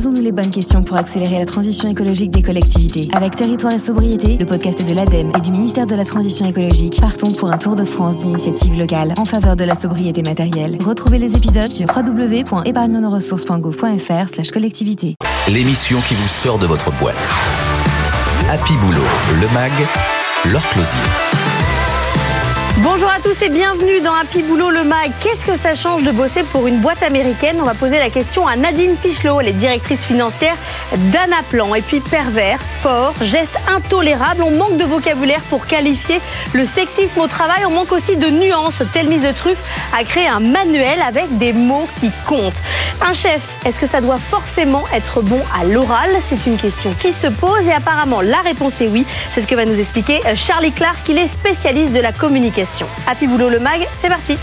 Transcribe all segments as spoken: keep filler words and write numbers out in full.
Posons-nous les bonnes questions pour accélérer la transition écologique des collectivités. Avec Territoire et Sobriété, le podcast de l'ADEME et du ministère de la Transition écologique, partons pour un tour de France d'initiatives locales en faveur de la sobriété matérielle. Retrouvez les épisodes sur w w w point épargne nos ressources point gouv point f r slash collectivité. L'émission qui vous sort de votre boîte. Happy Boulot, le mag, Laure Closier. Bonjour à tous et bienvenue dans Happy Boulot le mag. Qu'est-ce que ça change de bosser pour une boîte américaine ? On va poser la question à Nadine Pichelot, elle est directrice financière d'Anaplan. Et puis pervers, fort, geste intolérable, on manque de vocabulaire pour qualifier le sexisme au travail. On manque aussi de nuances. Tell Me the Truth a créé un manuel avec des mots qui comptent. Un chef, est-ce que ça doit forcément être bon à l'oral ? C'est une question qui se pose et apparemment la réponse est oui. C'est ce que va nous expliquer Charlie Clark, il est spécialiste de la communication. Happy Boulot le mag, c'est parti.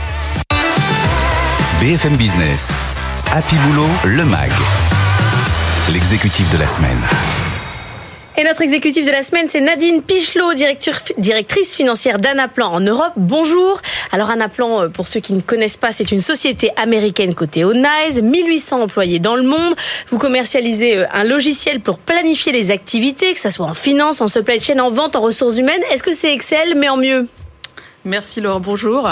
B F M Business, Happy Boulot le mag, l'exécutif de la semaine. Et notre exécutif de la semaine, c'est Nadine Pichelot, directrice financière d'Anaplan en Europe. Bonjour. Alors Anaplan, pour ceux qui ne connaissent pas, c'est une société américaine cotée au NYSE, mille huit cents employés dans le monde. Vous commercialisez un logiciel pour planifier les activités, que ce soit en finance, en supply chain, en vente, en ressources humaines. Est-ce que c'est Excel, mais en mieux ? Merci Laure, bonjour.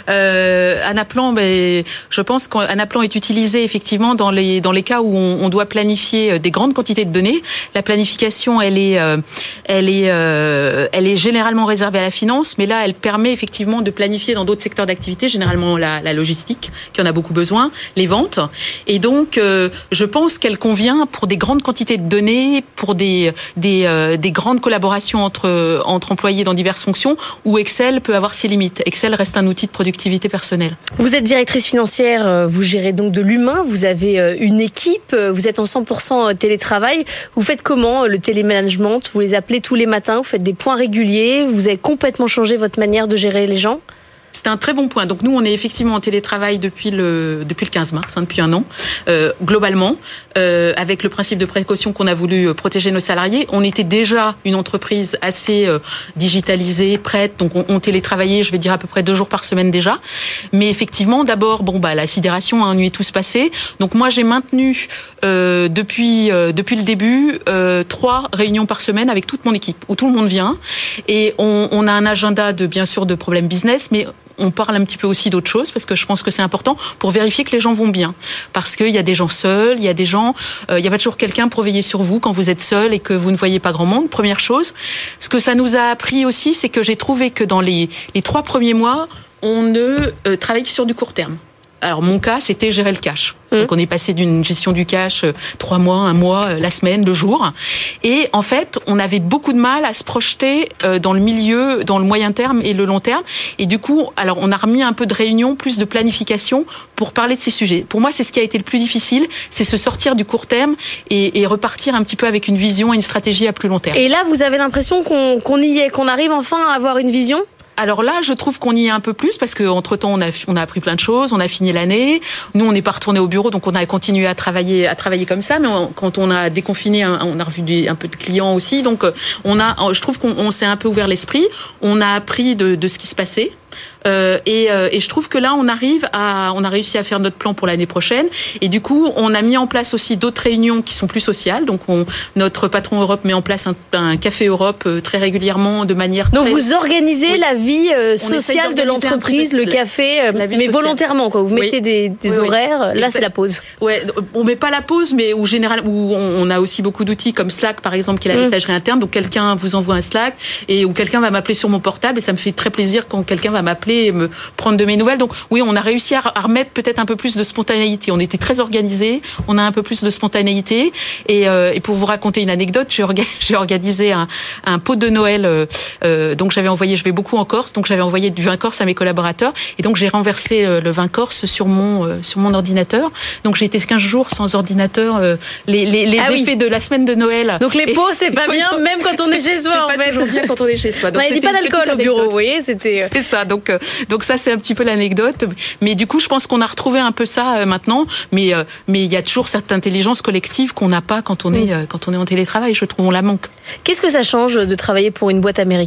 Euh, Anaplan, ben, je pense qu'Anaplan est utilisé effectivement dans les dans les cas où on, on doit planifier des grandes quantités de données. La planification, elle est euh, elle est euh, elle est généralement réservée à la finance, mais là, elle permet effectivement de planifier dans d'autres secteurs d'activité, généralement la, la logistique, qui en a beaucoup besoin, les ventes. Et donc, euh, je pense qu'elle convient pour des grandes quantités de données, pour des des euh, des grandes collaborations entre entre employés dans diverses fonctions, où Excel peut avoir ses limites. Excel reste un outil de productivité personnelle. Vous êtes directrice financière, vous gérez donc de l'humain, vous avez une équipe, vous êtes en cent pour cent télétravail. Vous faites comment le télémanagement ? Vous les appelez tous les matins, vous faites des points réguliers, vous avez complètement changé votre manière de gérer les gens ? C'est un très bon point. Donc nous, on est effectivement en télétravail depuis le depuis le quinze mars, hein, depuis un an, euh, globalement, euh, avec le principe de précaution qu'on a voulu protéger nos salariés. On était déjà une entreprise assez euh, digitalisée, prête, donc on, on télétravaillait, je vais dire à peu près deux jours par semaine déjà. Mais effectivement, d'abord, bon bah la sidération, hein, on y est tous passés. Donc moi, j'ai maintenu euh, depuis euh, depuis le début euh, trois réunions par semaine avec toute mon équipe, où tout le monde vient, et on, on a un agenda de bien sûr de problèmes business, mais on parle un petit peu aussi d'autres choses parce que je pense que c'est important pour vérifier que les gens vont bien. Parce qu'il y a des gens seuls, il y a des gens, euh, il n'y a pas toujours quelqu'un pour veiller sur vous quand vous êtes seul et que vous ne voyez pas grand monde. Première chose. Ce que ça nous a appris aussi, c'est que j'ai trouvé que dans les, les trois premiers mois, on ne euh, travaille que sur du court terme. Alors mon cas, c'était gérer le cash. Mmh. Donc on est passé d'une gestion du cash euh, trois mois, un mois, euh, la semaine, le jour. Et en fait, on avait beaucoup de mal à se projeter euh, dans le milieu, dans le moyen terme et le long terme. Et du coup, alors on a remis un peu de réunion, plus de planification pour parler de ces sujets. Pour moi, c'est ce qui a été le plus difficile, c'est se sortir du court terme et, et repartir un petit peu avec une vision et une stratégie à plus long terme. Et là, vous avez l'impression qu'on, qu'on y est, qu'on arrive enfin à avoir une vision ? Alors là, je trouve qu'on y est un peu plus parce que entre temps, on a on a appris plein de choses, on a fini l'année. Nous, on n'est pas retourné au bureau, donc on a continué à travailler à travailler comme ça. Mais on, quand on a déconfiné, on a revu des, un peu de clients aussi. Donc on a, je trouve qu'on on s'est un peu ouvert l'esprit. On a appris de, de ce qui se passait. Euh, et, euh, et je trouve que là, on arrive à, on a réussi à faire notre plan pour l'année prochaine. Et du coup, on a mis en place aussi d'autres réunions qui sont plus sociales. Donc, on, notre patron Europe met en place un, un café Europe euh, très régulièrement, de manière. Donc, très... vous organisez oui. la vie euh, sociale de l'entreprise, le café, euh, mais sociale. Volontairement, quoi. Vous mettez oui. des, des oui, horaires. Oui. Là, Exact. C'est la pause. Ouais, on met pas la pause, mais où général, où on, on a aussi beaucoup d'outils comme Slack, par exemple, qui est la mmh. messagerie interne. Donc, quelqu'un vous envoie un Slack et où quelqu'un va m'appeler sur mon portable et ça me fait très plaisir quand quelqu'un va m'appeler et me prendre de mes nouvelles. Donc oui, on a réussi à remettre peut-être un peu plus de spontanéité. On était très organisés, on a un peu plus de spontanéité. Et, euh, et pour vous raconter une anecdote, j'ai, orga- j'ai organisé un, un pot de Noël. Euh, euh, donc j'avais envoyé, je vais beaucoup en Corse, donc j'avais envoyé du vin corse à mes collaborateurs. Et donc j'ai renversé euh, le vin corse sur mon euh, sur mon ordinateur. Donc j'ai été quinze jours sans ordinateur. Euh, les les, les ah effets oui. de la semaine de Noël. Donc les pots, c'est pas bien, même quand on est chez soi. C'est en pas fait. toujours bien quand on est chez soi. Donc il n'y a pas d'alcool au bureau, vous voyez, c'était. C'est ça. Donc euh, donc ça c'est un petit peu l'anecdote. Mais du coup, je pense qu'on a retrouvé un peu ça euh, maintenant. Mais euh, mais il y a toujours cette intelligence collective qu'on n'a pas quand on est euh, quand on est en télétravail. Je trouve on la manque. Qu'est-ce que ça change de travailler pour une boîte américaine ?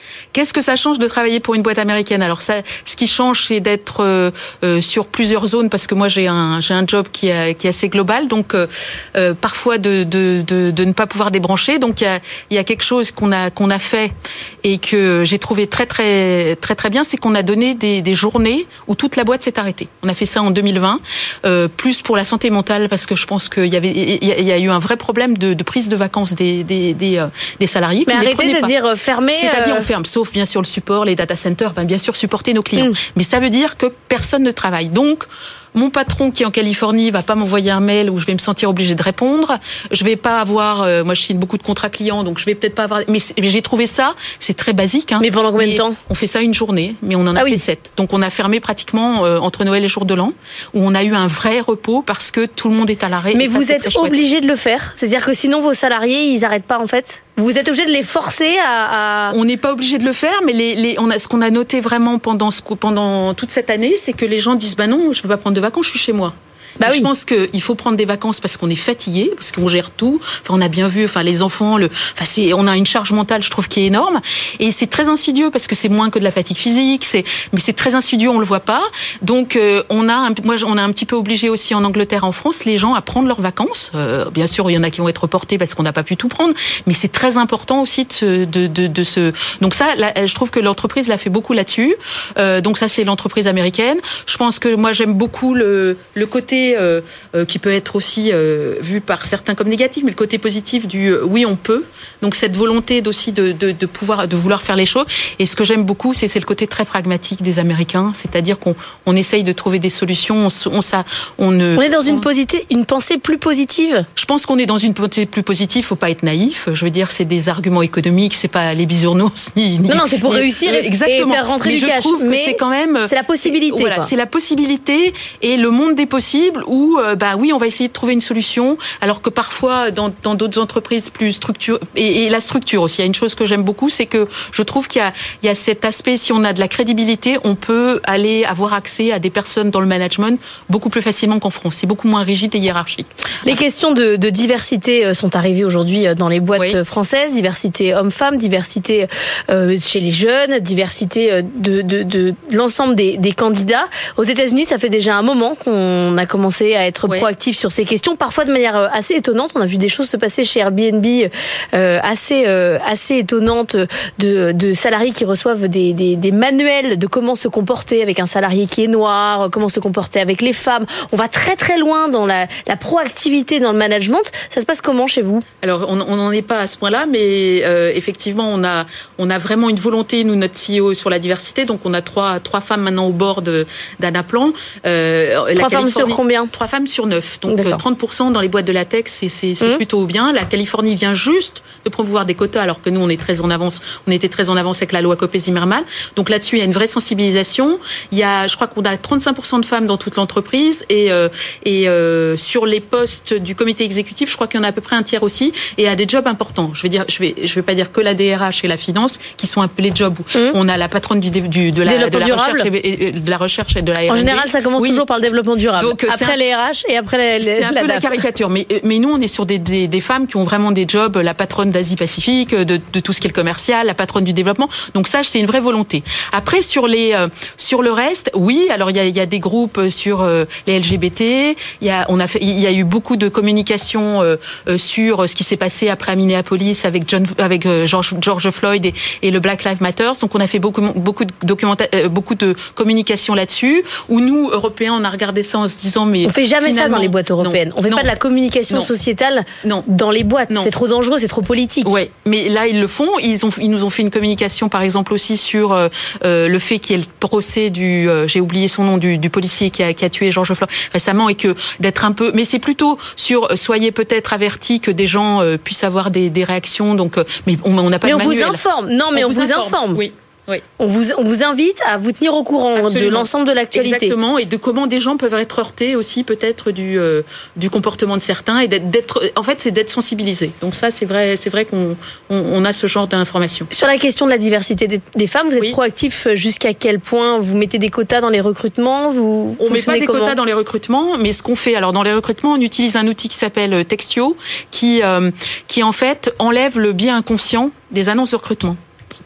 Qu'est-ce que ça change de travailler pour une boîte américaine? Alors ça, ce qui change, c'est d'être euh, euh, sur plusieurs zones, parce que moi j'ai un j'ai un job qui est qui est assez global, donc euh, euh, parfois de, de de de ne pas pouvoir débrancher. Donc il y a il y a quelque chose qu'on a qu'on a fait et que j'ai trouvé très très très très bien, c'est qu'on a donné des des journées où toute la boîte s'est arrêtée. On a fait ça en deux mille vingt, euh, plus pour la santé mentale, parce que je pense qu'il y avait il y a, il y a eu un vrai problème de, de prise de vacances des des des, euh, des salariés. Mais arrêtez de dire fermer. C'est-à-dire on ferme, sauf bien sûr le support, les data centers, ben bien sûr supporter nos clients. Mmh. Mais ça veut dire que personne ne travaille. Donc mon patron qui est en Californie va pas m'envoyer un mail où je vais me sentir obligé de répondre. Je vais pas avoir, euh, moi je signe beaucoup de contrats clients, donc je vais peut-être pas avoir. Mais, mais j'ai trouvé ça, c'est très basique. Hein. Mais pendant combien mais de temps? On fait ça une journée, mais on en a ah fait oui. sept. Donc on a fermé pratiquement euh, entre Noël et jour de l'an, où on a eu un vrai repos parce que tout le monde est à l'arrêt. Mais vous êtes obligé de le faire, c'est-à-dire que sinon vos salariés ils arrêtent pas en fait. Vous êtes obligé de les forcer à. à... On n'est pas obligé de le faire, mais les, les, on a, ce qu'on a noté vraiment pendant, ce, pendant toute cette année, c'est que les gens disent bah non, je ne veux pas prendre de vacances, je suis chez moi. Bah oui. Je pense qu'il faut prendre des vacances parce qu'on est fatigué, parce qu'on gère tout. Enfin, on a bien vu, enfin les enfants, le, enfin c'est, on a une charge mentale, je trouve, qui est énorme. Et c'est très insidieux parce que c'est moins que de la fatigue physique. C'est, mais c'est très insidieux, on le voit pas. Donc euh, on a, un, moi, on a un petit peu obligé aussi en Angleterre, en France, les gens à prendre leurs vacances. Euh, bien sûr, il y en a qui vont être reportés parce qu'on n'a pas pu tout prendre, mais c'est très important aussi de se, de, de, de se. Donc ça, là, je trouve que l'entreprise l'a fait beaucoup là-dessus. Euh, donc ça, c'est l'entreprise américaine. Je pense que moi, j'aime beaucoup le, le côté Euh, euh, qui peut être aussi euh, vu par certains comme négatif, mais le côté positif du euh, oui on peut. Donc cette volonté aussi de, de, de pouvoir, de vouloir faire les choses. Et ce que j'aime beaucoup, c'est, c'est le côté très pragmatique des Américains, c'est-à-dire qu'on on essaye de trouver des solutions. On, on, ça, on, ne, on est dans on, une, posité, une pensée plus positive. Je pense qu'on est dans une pensée plus positive. Faut pas être naïf. Je veux dire, c'est des arguments économiques, c'est pas les bisounours ni. ni non non, c'est pour ni, réussir et, exactement. et faire rentrer mais du je cash. trouve mais que c'est quand même. C'est la possibilité. Voilà, quoi. c'est la possibilité et le monde des possibles où bah oui, on va essayer de trouver une solution, alors que parfois dans, dans d'autres entreprises plus structurées, et, et la structure aussi, il y a une chose que j'aime beaucoup, c'est que je trouve qu'il y a, il y a cet aspect, si on a de la crédibilité, on peut aller avoir accès à des personnes dans le management beaucoup plus facilement qu'en France. C'est beaucoup moins rigide et hiérarchique. Les questions de, de diversité sont arrivées aujourd'hui dans les boîtes oui. françaises, diversité hommes-femmes, diversité euh, chez les jeunes, diversité de, de, de l'ensemble des, des candidats. Aux États-Unis, ça fait déjà un moment qu'on a commencé à être oui. proactif sur ces questions, parfois de manière assez étonnante. On a vu des choses se passer chez Airbnb euh, assez euh, assez étonnantes de, de salariés qui reçoivent des, des, des manuels de comment se comporter avec un salarié qui est noir, comment se comporter avec les femmes. On va très très loin dans la, la proactivité dans le management. Ça se passe comment chez vous? Alors on n'en est pas à ce point-là, mais euh, effectivement on a on a vraiment une volonté, nous notre C E O, sur la diversité. Donc on a trois trois femmes maintenant au bord de d'Anaplan. Euh, trois femmes sur combien? Trois femmes sur neuf. Donc D'accord. trente pour cent dans les boîtes de latex, c'est, c'est, c'est mmh. plutôt bien. La Californie vient juste de promouvoir des quotas, alors que nous, on est très en avance. On était très en avance avec la loi Copé-Zimmermann. Donc là-dessus, il y a une vraie sensibilisation. Il y a, je crois qu'on a trente-cinq pour cent de femmes dans toute l'entreprise. Et, euh, et euh, sur les postes du comité exécutif, je crois qu'il y en a à peu près un tiers aussi. Et à des jobs importants. Je vais dire, je vais, je vais pas dire que la D R H et la finance, qui sont un peu les jobs où mmh. on a la patronne du, du de la, de la recherche et, de la recherche et de la R and D. En général, ça commence oui. toujours par le développement durable. Donc, après un, les R H et après les, les, c'est un la peu la caricature. Mais, mais nous, on est sur des, des, des femmes qui ont vraiment des jobs, la patronne d'Asie-Pacifique, de, de tout ce qui est le commercial, la patronne du développement. Donc ça, c'est une vraie volonté. Après, sur les, euh, sur le reste, oui. Alors il y a, il y a des groupes sur euh, les L G B T. Il y a, on a fait, il y a eu beaucoup de communication euh, euh, sur ce qui s'est passé après à Minneapolis avec John, avec euh, George, George Floyd et, et le Black Lives Matter. Donc on a fait beaucoup, beaucoup de documenta- euh, beaucoup de communication là-dessus. Où nous, Européens, on a regardé ça en se disant mais on fait jamais ça dans les boîtes européennes. Non, on fait non, pas de la communication non, sociétale non, dans les boîtes. Non. C'est trop dangereux, c'est trop politique. Ouais, mais là ils le font. Ils ont, ils nous ont fait une communication, par exemple aussi sur euh, le fait qu'il y ait le procès du, euh, j'ai oublié son nom, du, du policier qui a, qui a tué George Floyd récemment, et que d'être un peu, mais c'est plutôt sur euh, soyez peut-être avertis que des gens euh, puissent avoir des, des réactions. Donc, euh, mais on n'a pas mais de on manuel. vous informe. Non, mais on, on vous, vous informe. informe. Oui. Oui. On vous, on vous invite à vous tenir au courant Absolument. de l'ensemble de l'actualité. Exactement, et de comment des gens peuvent être heurtés aussi peut-être du euh, du comportement de certains, et d'être, d'être en fait c'est d'être sensibilisé. Donc ça c'est vrai, c'est vrai qu'on on, on a ce genre d'informations. Sur la question de la diversité des, des femmes, vous êtes oui. proactif jusqu'à quel point? Vous mettez des quotas dans les recrutements? Vous on met pas des comment? quotas dans les recrutements, mais ce qu'on fait, alors dans les recrutements, on utilise un outil qui s'appelle Textio, qui euh, qui en fait enlève le biais inconscient des annonces de recrutement.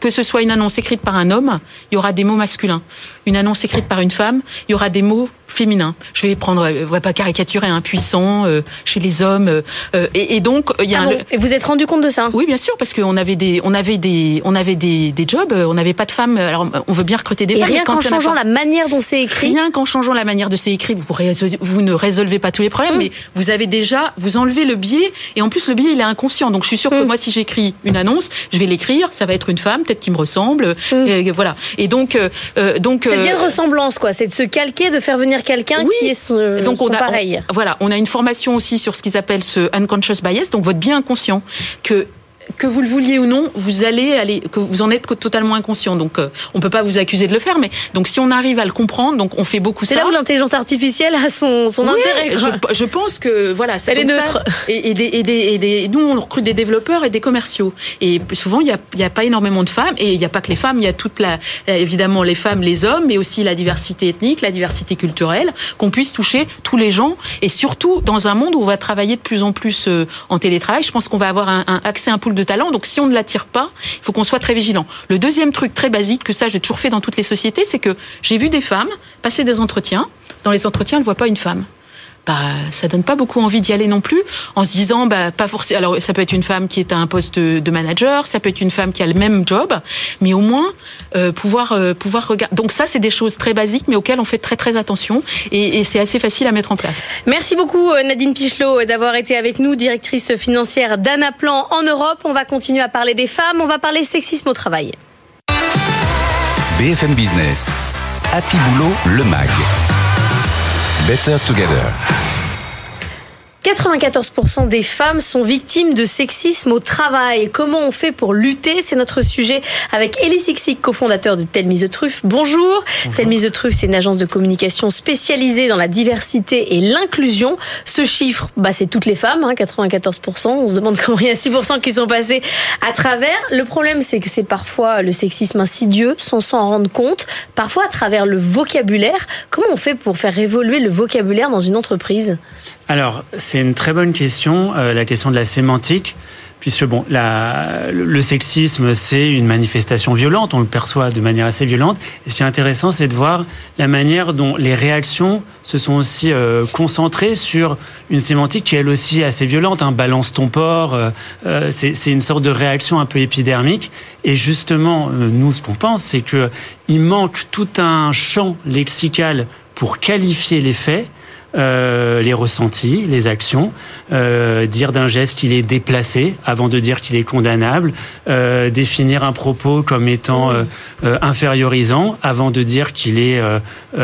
que ce soit une annonce écrite par un homme, il y aura des mots masculins. Une annonce écrite par une femme, il y aura des mots féminins. Je vais prendre, on va pas caricaturer, un puissant euh, chez les hommes. Euh, et, et donc, il y a ah un... bon, et vous êtes rendu compte de ça? Oui, bien sûr, parce qu'on avait des, on avait des, on avait des, des jobs, on n'avait pas de femmes. Alors, on veut bien recruter des et femmes. Rien qu'en changeant pas... la manière dont c'est écrit. Rien qu'en changeant la manière de c'est écrit, vous, résolvez, vous ne résolvez pas tous les problèmes, mmh. mais vous avez déjà, vous enlevez le biais. Et en plus, le biais, il est inconscient. Donc, je suis sûre mmh. que moi, si j'écris une annonce, je vais l'écrire, ça va être une femme, peut-être qui me ressemble, mmh. et voilà. Et donc, euh, donc. C'est bien ressemblance, quoi. C'est de se calquer, de faire venir quelqu'un oui. qui est son, donc son on a, pareil. On, voilà, on a une formation aussi sur ce qu'ils appellent ce unconscious bias, donc votre biais inconscient, que que vous le vouliez ou non, vous allez aller, que vous en êtes totalement inconscient. Donc, euh, on peut pas vous accuser de le faire, mais donc si on arrive à le comprendre, donc on fait beaucoup c'est ça. C'est là où l'intelligence artificielle a son son oui, intérêt. Je, je pense que voilà, elle est neutre. Ça, et, et, des, et, des, et des, nous on recrute des développeurs et des commerciaux. Et souvent il y a il y a pas énormément de femmes, et il y a pas que les femmes, il y a toute la évidemment les femmes, les hommes, mais aussi la diversité ethnique, la diversité culturelle, qu'on puisse toucher tous les gens, et surtout dans un monde où on va travailler de plus en plus euh, en télétravail. Je pense qu'on va avoir un, un accès à un pool de talents. Donc si on ne l'attire pas, il faut qu'on soit très vigilant. Le deuxième truc très basique, que ça j'ai toujours fait dans toutes les sociétés, c'est que j'ai vu des femmes passer des entretiens. Dans les entretiens, elles ne voient pas une femme. Bah, ça donne pas beaucoup envie d'y aller non plus, en se disant, bah, pas forcément. Alors, ça peut être une femme qui est à un poste de manager, ça peut être une femme qui a le même job, mais au moins euh, pouvoir euh, pouvoir regarder. Donc ça, c'est des choses très basiques, mais auxquelles on fait très très attention, et, et c'est assez facile à mettre en place. Merci beaucoup Nadine Pichelot d'avoir été avec nous, directrice financière d'Anaplan en Europe. On va continuer à parler des femmes, on va parler sexisme au travail. B F M Business, Happy Boulot, le mag. Better Together. quatre-vingt-quatorze pour cent des femmes sont victimes de sexisme au travail. Comment on fait pour lutter? C'est notre sujet avec Elie Sixic, cofondateur de Tell Me the Truth. Bonjour. Bonjour. Tell Me the Truth, c'est une agence de communication spécialisée dans la diversité et l'inclusion. Ce chiffre, bah, c'est toutes les femmes, hein, quatre-vingt-quatorze pour cent. On se demande comment il y a six pour cent qui sont passés à travers. Le problème, c'est que c'est parfois le sexisme insidieux, sans s'en rendre compte. Parfois à travers le vocabulaire. Comment on fait pour faire évoluer le vocabulaire dans une entreprise? Alors, c'est une très bonne question, euh, la question de la sémantique, puisque bon, la, le sexisme, c'est une manifestation violente, on le perçoit de manière assez violente. Et ce qui est intéressant, c'est de voir la manière dont les réactions se sont aussi euh, concentrées sur une sémantique qui, elle aussi, est assez violente. Hein, balance ton porc, euh, euh, c'est, c'est une sorte de réaction un peu épidermique. Et justement, euh, nous, ce qu'on pense, c'est que il manque tout un champ lexical pour qualifier les faits. Euh, les ressentis, les actions, euh, dire d'un geste qu'il est déplacé avant de dire qu'il est condamnable, euh, définir un propos comme étant euh, euh, infériorisant avant de dire qu'il est euh,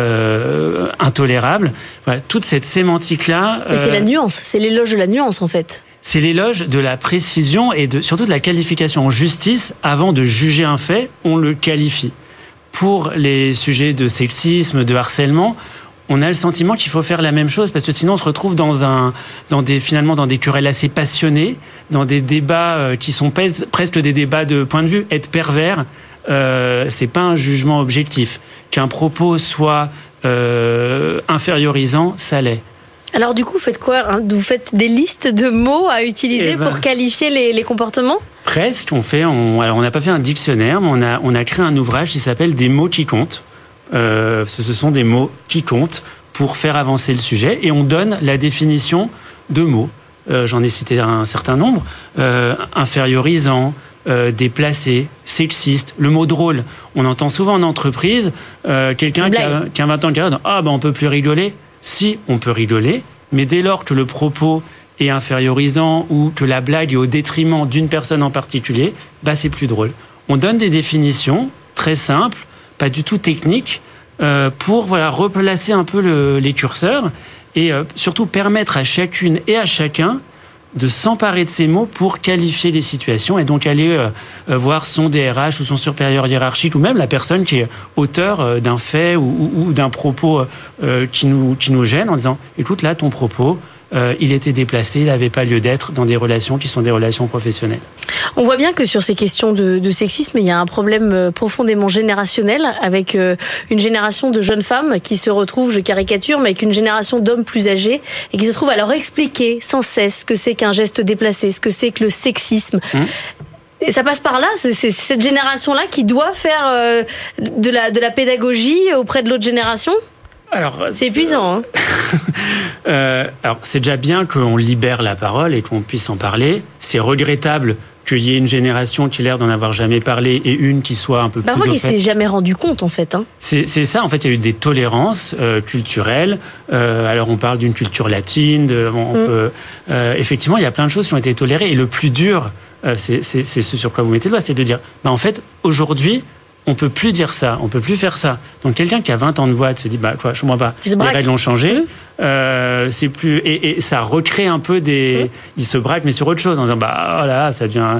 euh, intolérable. Voilà, toute cette sémantique-là... Mais c'est euh, la nuance, c'est l'éloge de la nuance en fait. C'est l'éloge de la précision et de, surtout de la qualification en justice. Avant de juger un fait, on le qualifie. Pour les sujets de sexisme, de harcèlement, on a le sentiment qu'il faut faire la même chose, parce que sinon on se retrouve dans un, dans des, finalement dans des querelles assez passionnées, dans des débats qui sont presque des débats de point de vue. Être pervers, euh, c'est pas un jugement objectif. Qu'un propos soit euh, infériorisant, ça l'est. Alors du coup, vous faites quoi, hein? Vous faites des listes de mots à utiliser eh ben, pour qualifier les, les comportements? Presque. On fait. On, alors on n'a pas fait un dictionnaire, mais on a, on a créé un ouvrage qui s'appelle Des mots qui comptent. Euh, ce sont des mots qui comptent pour faire avancer le sujet, et on donne la définition de mots. Euh, j'en ai cité un certain nombre. Euh, infériorisant, euh, déplacé, sexiste. Le mot drôle, on entend souvent en entreprise euh, quelqu'un qui a, qui a vingt ans de carrière, ah ben on peut plus rigoler. Si, on peut rigoler, mais dès lors que le propos est infériorisant ou que la blague est au détriment d'une personne en particulier, bah c'est plus drôle. On donne des définitions très simples, pas du tout techniques, euh, pour voilà replacer un peu le, les curseurs et euh, surtout permettre à chacune et à chacun de s'emparer de ces mots pour qualifier les situations et donc aller euh, euh, voir son D R H ou son supérieur hiérarchique ou même la personne qui est auteur euh, d'un fait ou, ou, ou d'un propos euh, qui nous, qui nous gêne en disant « Écoute, là, ton propos, euh, il était déplacé, il n'avait pas lieu d'être dans des relations qui sont des relations professionnelles. » On voit bien que sur ces questions de, de sexisme, il y a un problème profondément générationnel avec euh, une génération de jeunes femmes qui se retrouvent, je caricature, mais avec une génération d'hommes plus âgés et qui se retrouvent à leur expliquer sans cesse ce que c'est qu'un geste déplacé, ce que c'est que le sexisme. Mmh. Et ça passe par là, c'est, c'est cette génération-là qui doit faire euh, de la de la pédagogie auprès de l'autre génération. Alors, c'est épuisant. Hein. euh, alors, c'est déjà bien qu'on libère la parole et qu'on puisse en parler. C'est regrettable qu'il y ait une génération qui a l'air d'en avoir jamais parlé et une qui soit un peu bah plus au fait. Parfois, qui s'est jamais rendu compte, en fait. Hein. C'est, c'est ça, en fait, il y a eu des tolérances euh, culturelles. Euh, alors, on parle d'une culture latine. De, on mm. peut, euh, effectivement, il y a plein de choses qui ont été tolérées. Et le plus dur, euh, c'est, c'est, c'est ce sur quoi vous mettez le doigt, c'est de dire, bah, en fait, aujourd'hui, on peut plus dire ça, on peut plus faire ça. Donc quelqu'un qui a vingt ans de boîte se dit bah quoi, je comprends pas. Les règles ont changé. Mmh. Euh, c'est plus et, et ça recrée un peu des. Mmh. Il se braque mais sur autre chose en disant bah voilà ça devient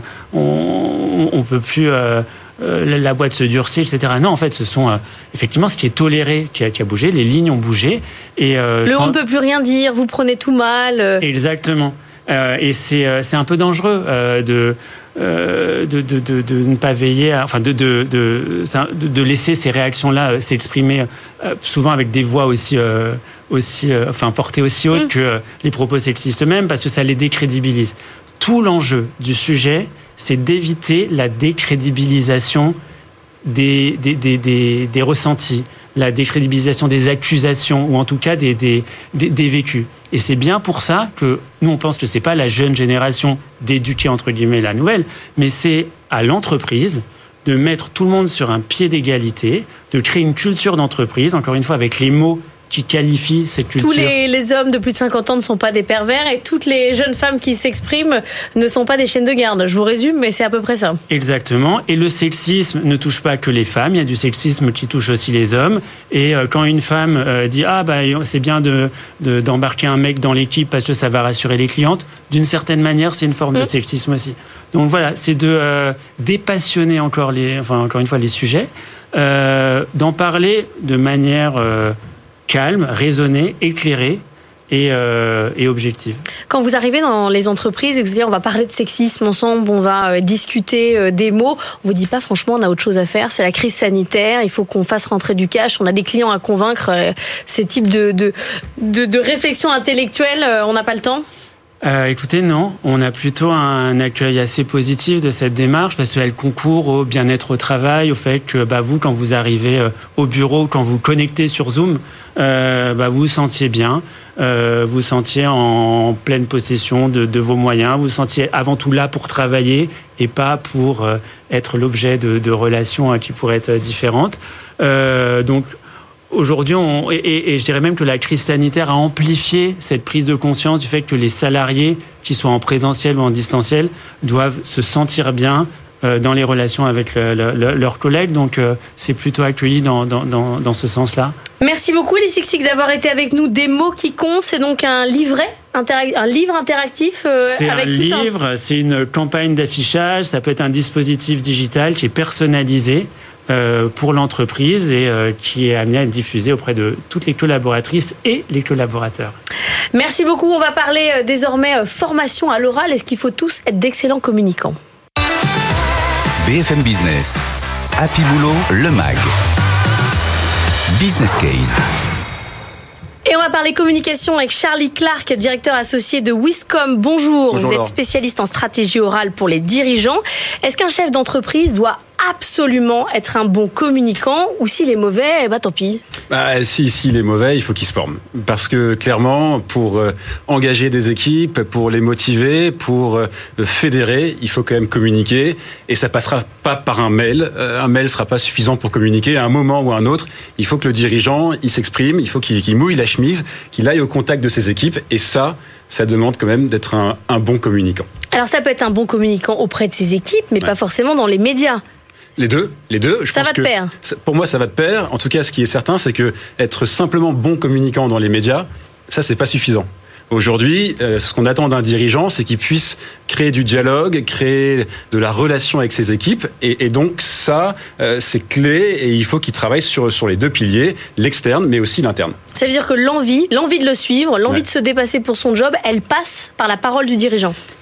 on on peut plus euh, euh, la boîte se durcit et cetera. Non en fait ce sont euh, effectivement ce qui est toléré qui a, qui a bougé, les lignes ont bougé et euh, le on ne peut plus rien dire, vous prenez tout mal. Euh... Exactement. Euh, et c'est c'est un peu dangereux euh, de, euh, de de de de ne pas veiller, à, enfin de de de de laisser ces réactions-là euh, s'exprimer euh, souvent avec des voix aussi euh, aussi euh, enfin portées aussi hautes mmh. que euh, les propos sexistes eux-mêmes parce que ça les décrédibilise. Tout l'enjeu du sujet, c'est d'éviter la décrédibilisation des des des des, des ressentis, la décrédibilisation des accusations ou en tout cas des des des, des vécus. Et c'est bien pour ça que nous, on pense que c'est pas la jeune génération d'éduquer, entre guillemets, la nouvelle, mais c'est à l'entreprise de mettre tout le monde sur un pied d'égalité, de créer une culture d'entreprise, encore une fois, avec les mots qui qualifient cette culture. Tous les, les hommes de plus de cinquante ans ne sont pas des pervers et toutes les jeunes femmes qui s'expriment ne sont pas des chiennes de garde. Je vous résume, mais c'est à peu près ça. Exactement. Et le sexisme ne touche pas que les femmes. Il y a du sexisme qui touche aussi les hommes. Et quand une femme euh, dit « Ah, bah, c'est bien de, de, d'embarquer un mec dans l'équipe parce que ça va rassurer les clientes », d'une certaine manière, c'est une forme mmh. de sexisme aussi. Donc voilà, c'est de euh, dépassionner encore, les, enfin, encore une fois les sujets, euh, d'en parler de manière... Euh, calme, raisonné, éclairé et, euh, et objectif. Quand vous arrivez dans les entreprises et que vous dites on va parler de sexisme ensemble, on va euh, discuter euh, des mots, on vous dit pas franchement on a autre chose à faire, c'est la crise sanitaire, il faut qu'on fasse rentrer du cash, on a des clients à convaincre, euh, ces types de, de, de, de réflexions intellectuelles, euh, on n'a pas le temps ? Euh, écoutez, non, on a plutôt un accueil assez positif de cette démarche parce qu'elle concourt au bien-être au travail, au fait que bah, vous, quand vous arrivez au bureau, quand vous connectez sur Zoom, euh, bah, vous vous sentiez bien, euh, vous vous sentiez en pleine possession de, de vos moyens, vous vous sentiez avant tout là pour travailler et pas pour euh, être l'objet de, de relations hein, qui pourraient être différentes. Euh, donc, Aujourd'hui, on, et, et je dirais même que la crise sanitaire a amplifié cette prise de conscience du fait que les salariés, qu'ils soient en présentiel ou en distanciel, doivent se sentir bien euh, dans les relations avec le, le, le, leurs collègues. Donc, euh, c'est plutôt accueilli dans, dans, dans, dans ce sens-là. Merci beaucoup, les Sixiques, d'avoir été avec nous. Des mots qui comptent, c'est donc un livret Interac- un livre interactif euh, c'est avec un tout livre, un... c'est une campagne d'affichage, ça peut être un dispositif digital qui est personnalisé euh, pour l'entreprise et euh, qui est amené à être diffusé auprès de toutes les collaboratrices et les collaborateurs. Merci beaucoup. On va parler euh, désormais euh, formation à l'oral. Est-ce qu'il faut tous être d'excellents communicants ? B F M Business, Happy Boulot, le mag. Business Case. Et on va parler communication avec Charlie Clark, directeur associé de Wiscom. Bonjour, Bonjour. Vous êtes spécialiste en stratégie orale pour les dirigeants. Est-ce qu'un chef d'entreprise doit absolument être un bon communicant ou s'il est mauvais, eh ben, tant pis. Bah, si, s'il est mauvais, il faut qu'il se forme. Parce que clairement, pour euh, engager des équipes, pour les motiver, pour euh, fédérer, il faut quand même communiquer. Et ça passera pas par un mail. Euh, un mail sera pas suffisant pour communiquer. À un moment ou à un autre, il faut que le dirigeant, il s'exprime, il faut qu'il, qu'il mouille la chemise, qu'il aille au contact de ses équipes. Et ça, ça demande quand même d'être un, un bon communicant. Alors ça peut être un bon communicant auprès de ses équipes, mais ouais. pas forcément dans les médias. Les deux, les deux. Je ça pense va de que, pair. Pour moi, ça va de pair. En tout cas, ce qui est certain, c'est que être simplement bon communicant dans les médias, ça, c'est pas suffisant. Aujourd'hui, euh, ce qu'on attend d'un dirigeant, c'est qu'il puisse créer du dialogue, créer de la relation avec ses équipes, et, et donc ça, euh, c'est clé, et il faut qu'il travaille sur sur les deux piliers, l'externe, mais aussi l'interne. Ça veut dire que l'envie, l'envie de le suivre, l'envie ouais. de se dépasser pour son job, elle passe par la parole du dirigeant.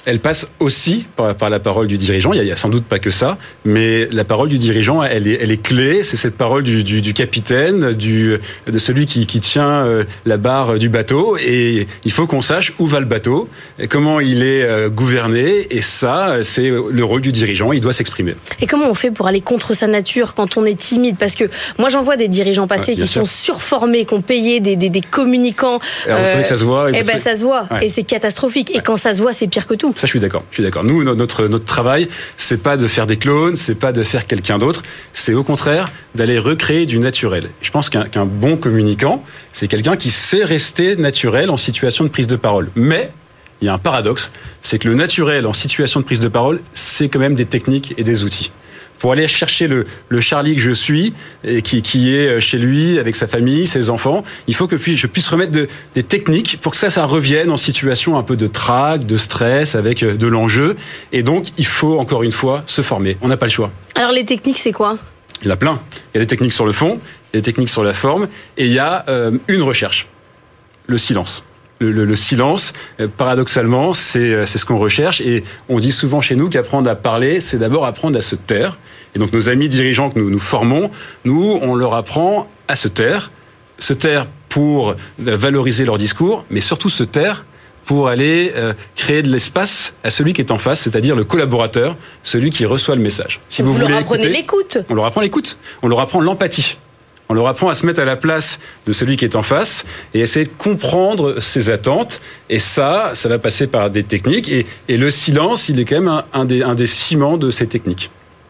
Elle passe aussi par, par la parole du dirigeant. Il y, a, il y a sans doute pas que ça, mais la parole du dirigeant, elle est, elle est clé. C'est cette parole du, du, du capitaine, du, de celui qui, qui tient la barre du bateau. Et il faut qu'on sache où va le bateau, comment il est gouverné. Et ça, c'est le rôle du dirigeant. Il doit s'exprimer. Et comment on fait pour aller contre sa nature quand on est timide? Parce que moi, j'en vois des dirigeants passés ouais, qui sûr. sont surformés, qui ont payé des, des, des communicants. Alors, euh, que ça se voit. Et, et ben, ça se voit. Ouais. Et c'est catastrophique. Ouais. Et quand ça se voit, c'est pire que tout. Ça, je suis d'accord. Je suis d'accord. Nous, notre notre travail, c'est pas de faire des clones, c'est pas de faire quelqu'un d'autre. C'est au contraire d'aller recréer du naturel. Je pense qu'un, qu'un bon communicant, c'est quelqu'un qui sait rester naturel en situation de prise de parole. Mais il y a un paradoxe, c'est que le naturel en situation de prise de parole, c'est quand même des techniques et des outils. Pour aller chercher le, le Charlie que je suis, et qui, qui est chez lui, avec sa famille, ses enfants, il faut que je puisse remettre de, des techniques pour que ça, ça revienne en situation un peu de trac, de stress, avec de l'enjeu. Et donc, il faut, encore une fois, se former. On n'a pas le choix. Alors, les techniques, c'est quoi ? Il y en a plein. Il y a des techniques sur le fond, il y a des techniques sur la forme, et il y a euh, une recherche, le silence. Le, le, le silence, euh, paradoxalement, c'est, c'est ce qu'on recherche. Et on dit souvent chez nous qu'apprendre à parler, c'est d'abord apprendre à se taire. Et donc nos amis dirigeants que nous nous formons, nous, on leur apprend à se taire. Se taire pour valoriser leur discours, mais surtout se taire pour aller euh, créer de l'espace à celui qui est en face, c'est-à-dire le collaborateur, celui qui reçoit le message. Si vous, vous voulez leur apprenez écouter, l'écoute. On leur apprend l'écoute. On leur apprend l'empathie. On leur apprend à se mettre à la place de celui qui est en face et essayer de comprendre ses attentes. Et ça, ça va passer par des techniques. Et, et le silence, il est quand même un, un, des, un des ciments de ces techniques.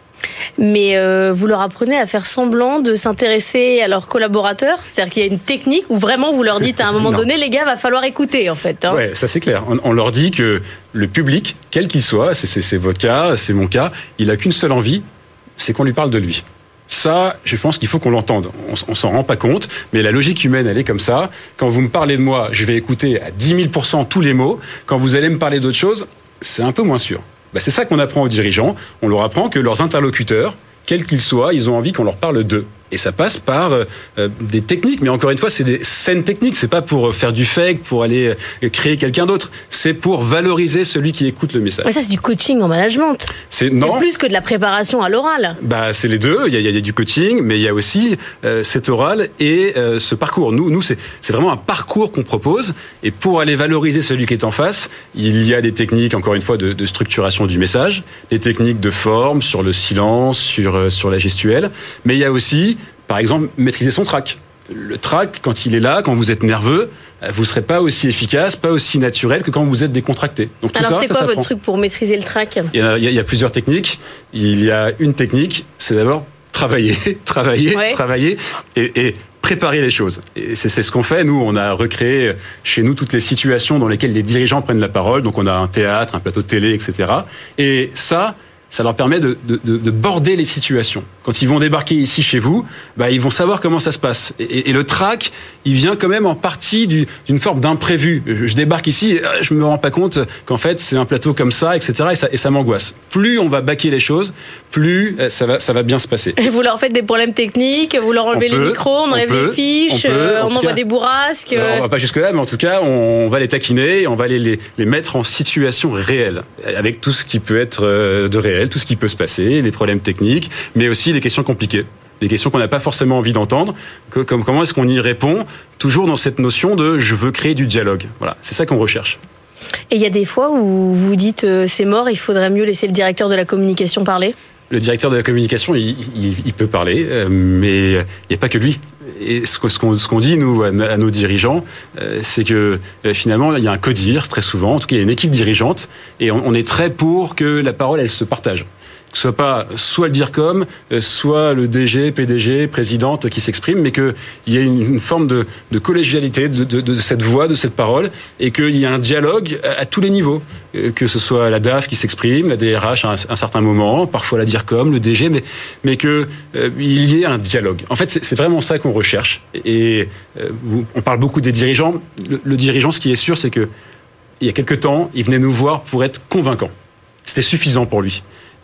Mais euh, vous leur apprenez à faire semblant de s'intéresser à leurs collaborateurs? C'est-à-dire qu'il y a une technique où vraiment vous leur dites à un moment donné, les gars, va falloir écouter en fait. Hein. Ouais, ça c'est clair. On, on leur dit que le public, quel qu'il soit, c'est, c'est, c'est votre cas, c'est mon cas, il a qu'une seule envie, c'est qu'on lui parle de lui. Ça, je pense qu'il faut qu'on l'entende. On, on s'en rend pas compte, mais la logique humaine, elle est comme ça. Quand vous me parlez de moi, je vais écouter à dix mille pour cent tous les mots. Quand vous allez me parler d'autre chose, c'est un peu moins sûr. Ben, c'est ça qu'on apprend aux dirigeants. On leur apprend que leurs interlocuteurs, quels qu'ils soient, ils ont envie qu'on leur parle d'eux. Et ça passe par euh, des techniques, mais encore une fois, c'est des saines techniques. C'est pas pour faire du fake, pour aller créer quelqu'un d'autre. C'est pour valoriser celui qui écoute le message. Mais ça, c'est du coaching en management. C'est, non. C'est plus que de la préparation à l'oral. Bah, c'est les deux. Il y a, il y a du coaching, mais il y a aussi euh, cet oral et euh, ce parcours. Nous, nous, c'est, c'est vraiment un parcours qu'on propose. Et pour aller valoriser celui qui est en face, il y a des techniques, encore une fois, de, de structuration du message, des techniques de forme sur le silence, sur euh, sur la gestuelle, mais il y a aussi par exemple, maîtriser son trac. Le trac, quand il est là, quand vous êtes nerveux, vous ne serez pas aussi efficace, pas aussi naturel que quand vous êtes décontracté. Donc, tout Alors, ça, c'est ça, quoi ça votre prend. truc pour maîtriser le trac? il y, a, il y a plusieurs techniques. Il y a une technique, c'est d'abord travailler, travailler, ouais. travailler et, et préparer les choses. Et c'est, c'est ce qu'on fait. Nous, on a recréé chez nous toutes les situations dans lesquelles les dirigeants prennent la parole. Donc, on a un théâtre, un plateau de télé, et cetera. Et ça... ça leur permet de, de, de border les situations. Quand ils vont débarquer ici chez vous, bah, ils vont savoir comment ça se passe. Et, et le trac, il vient quand même en partie du, d'une forme d'imprévu. Je, je débarque ici, je me rends pas compte qu'en fait, c'est un plateau comme ça, et cetera. Et ça, et ça m'angoisse. Plus on va baquer les choses, plus ça va, ça va bien se passer. Et vous leur faites des problèmes techniques, vous leur enlevez peut, les micros, on, on enlève peut, les fiches, on, peut, on envoie cas, des bourrasques. Alors, on va pas jusque-là, mais en tout cas, on va les taquiner, on va les, les, les mettre en situation réelle, avec tout ce qui peut être de réel, tout ce qui peut se passer, les problèmes techniques, mais aussi les questions compliquées, les questions qu'on n'a pas forcément envie d'entendre, que, comme comment est-ce qu'on y répond, toujours dans cette notion de je veux créer du dialogue. Voilà, c'est ça qu'on recherche. Et il y a des fois où vous dites euh, c'est mort, il faudrait mieux laisser le directeur de la communication parler? Le directeur de la communication, il, il, il peut parler, euh, mais il n'y a pas que lui. Et ce, ce, qu'on, ce qu'on dit, nous, à, à nos dirigeants, euh, c'est que euh, finalement, il y a un codir, très souvent, en tout cas, il y a une équipe dirigeante, et on, on est très pour que la parole, elle se partage. Que ce soit pas soit le DIRCOM, soit le D G, P D G, présidente qui s'exprime, mais qu'il y ait une, une forme de, de collégialité de, de, de cette voix, de cette parole, et qu'il y ait un dialogue à, à tous les niveaux. Que ce soit la D A F qui s'exprime, la D R H à un, un certain moment, parfois la DIRCOM, le D G, mais, mais qu'il euh, y ait un dialogue. En fait, c'est, c'est vraiment ça qu'on recherche. Et euh, on parle beaucoup des dirigeants. Le, le dirigeant, ce qui est sûr, c'est que il y a quelque temps, il venait nous voir pour être convaincant. C'était suffisant pour lui.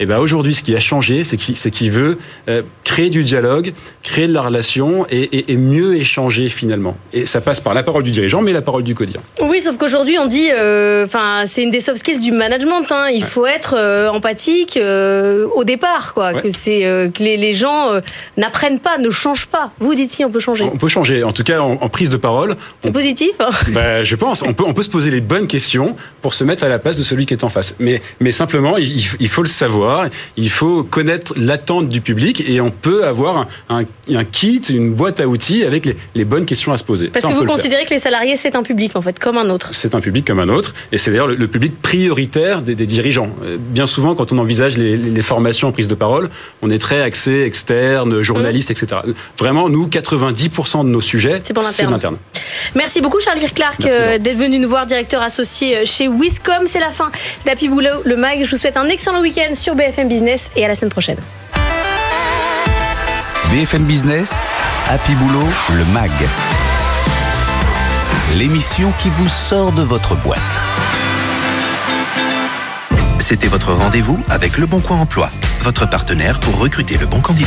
Et ben aujourd'hui, ce qui a changé, c'est qu'il, c'est qu'il veut euh, créer du dialogue, créer de la relation et, et, et mieux échanger finalement. Et ça passe par la parole du dirigeant, mais la parole du codir. Oui, sauf qu'aujourd'hui, on dit, enfin, euh, c'est une des soft skills du management. Hein, il ouais. faut être euh, empathique euh, au départ, quoi. Ouais. Que c'est euh, que les, les gens euh, n'apprennent pas, ne changent pas. Vous dites si on peut changer. On peut changer. En tout cas, en, en prise de parole. C'est on, positif. Hein. Ben, je pense. On peut, on peut se poser les bonnes questions pour se mettre à la place de celui qui est en face. Mais, mais simplement, il, il faut le savoir. Il faut connaître l'attente du public et on peut avoir un, un, un kit, une boîte à outils avec les, les bonnes questions à se poser. Parce Ça, que vous considérez que les salariés, c'est un public, en fait, comme un autre. C'est un public comme un autre. Et c'est d'ailleurs le, le public prioritaire des, des dirigeants. Bien souvent, quand on envisage les, les formations en prise de parole, on est très axé externe, journaliste, mmh. et cetera. Vraiment, nous, quatre-vingt-dix pour cent de nos sujets, c'est, pour l'interne. c'est l'interne. Merci beaucoup, Charles Virclark, euh, d'être venu nous voir, directeur associé chez Wiscom. C'est la fin d'Happy Boulot, le mag. Je vous souhaite un excellent week-end sur B F M Business et à la semaine prochaine. B F M Business, Happy Boulot, le mag. L'émission qui vous sort de votre boîte. C'était votre rendez-vous avec Le Bon Coin Emploi, votre partenaire pour recruter le bon candidat.